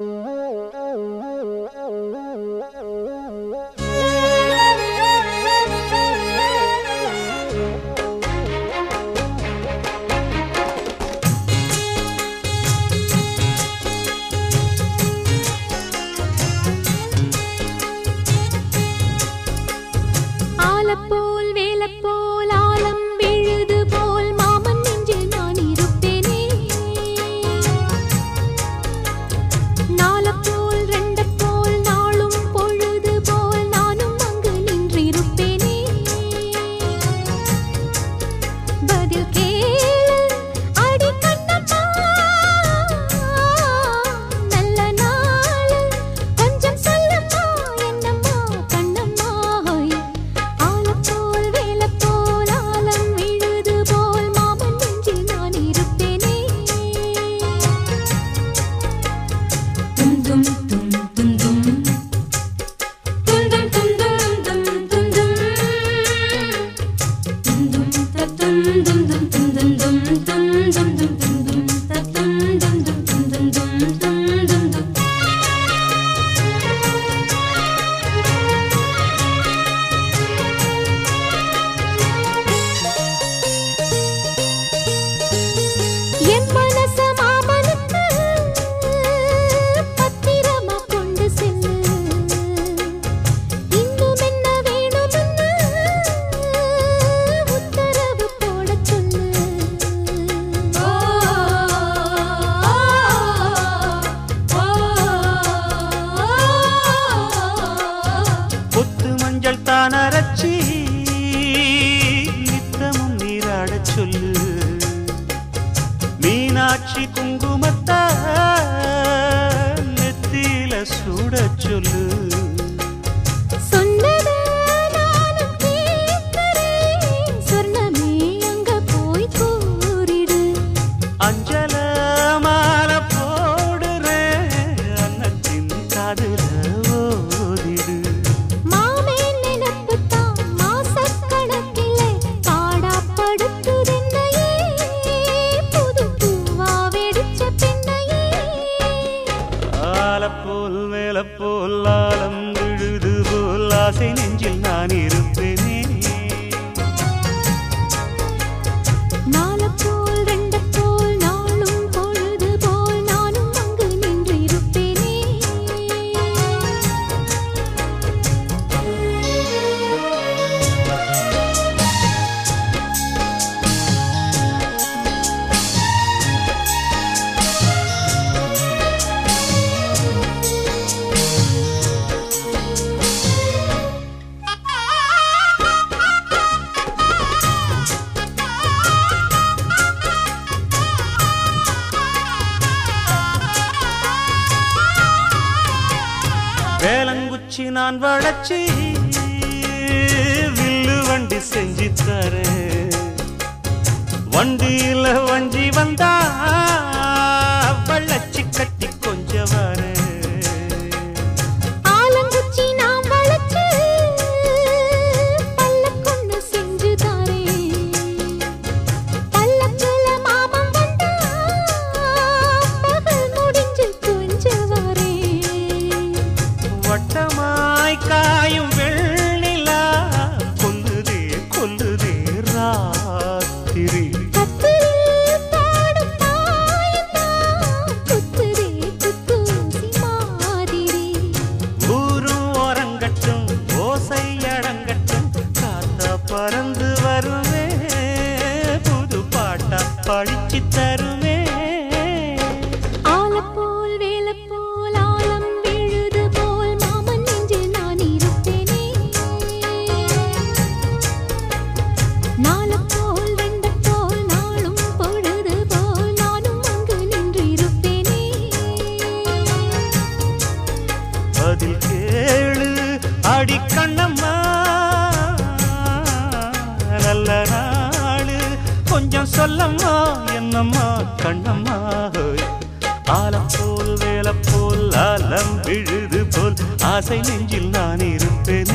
மீனாட்சி குங்குமத்த நெத்தியில சூட சொல்லு. சொன்னதே நானும் கேட்கிறேன், சொர்ணமே அங்க போய் கூறிடு. அஞ்சல மாலை போடுறேன், அன்னத்தின் காதுல ஓதிடு. மாமே நினைப்புத்தான் மாசக்கணக்கிலே பாடாப்படுத்துதென்னையே, புது பூவா வெடிச்ச பெண்ணையே. ஆலப்போல் மேலப்போல் ஆலம் விழுது போல் ஆசை நெஞ்சில் நான் இருப்பேனே. நாலப்போல் ரெண்டப்போல் நாளும் பொழுது போல் நானும் அங்கு நின்று இருப்பேனே. வேலங்குச்சி நான் வளச்சி வில்லு வண்டி செஞ்சு தரேன். வண்டியில வஞ்சி வந்தா வள்ளச்சி கட்டி கொஞ்சம் வரேன். ஆலங்குச்சி நான் வளைச்சு பல்லக்கொன்னு செஞ்சு தாரேன். பல்லக்குல மாமன் வந்தா பகல் முடிஞ்சு கொஞ்சம் வரேன். வட்டமாய் காயும் வெள்ளிலா கொல்லுதே கொல்லுதே ராத்திரி. கத்திரில் பாடும் தாயந்தான் குத்துதே குத்தூசி மாதிரி. ஊரும் ஓரங்கட்டும் ஓசை அடங்கட்டும், காத்தா பறந்து வருவே புது பாட்டா படிச்சு தருவே. ஆலப்போல் வேலப்போல் ஆலம் விழுது போல் மாமன் நெஞ்சில் நான் இருப்பேனே. நாலப்போல் வெண்டப்போல் நாளும் பொழுது போல் நானும் அங்கு நின்று இருப்பேனே. பதில் கேளு அடி கண்ணம்மா, நல்ல நாளு கொஞ்சம் சொல்லம்மா என்னம்மா கண்ணம்மா. ஆலப்போல் வேலப்போல் ஆலம் விழுது போல் ஆசை நெஞ்சில் நான் இருப்பேன்.